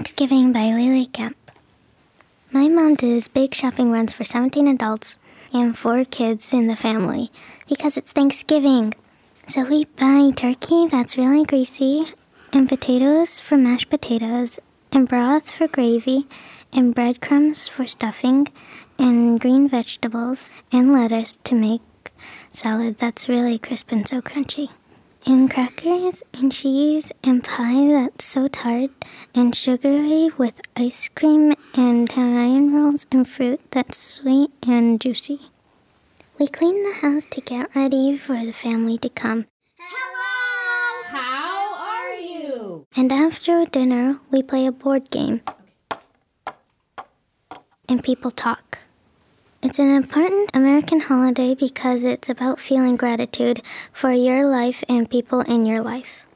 Thanksgiving by Lily Kemp. My mom does big shopping runs for 17 adults and 4 kids in the family because it's Thanksgiving. So we buy turkey that's really greasy, and potatoes for mashed potatoes, and broth for gravy, and breadcrumbs for stuffing, and green vegetables, and lettuce to make salad that's really crisp and so crunchy. And crackers, and cheese, and pie that's so tart, and sugary with ice cream, and Hawaiian rolls, and fruit that's sweet and juicy. We clean the house to get ready for the family to come. Hello! How are you? And after dinner, we play a board game. And people talk. It's an important American holiday because it's about feeling gratitude for your life and people in your life.